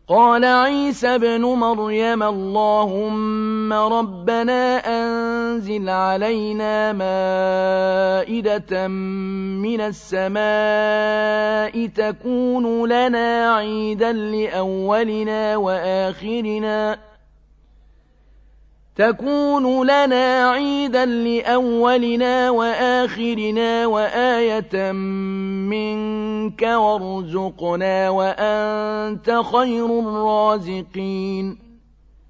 قال عيسى ابن مريم اللهم ربنا أنزل علينا مائدة من السماء تكون لنا عيدا لأولنا وآخرنا وآية منك وارزقنا وأنت خير الرازقين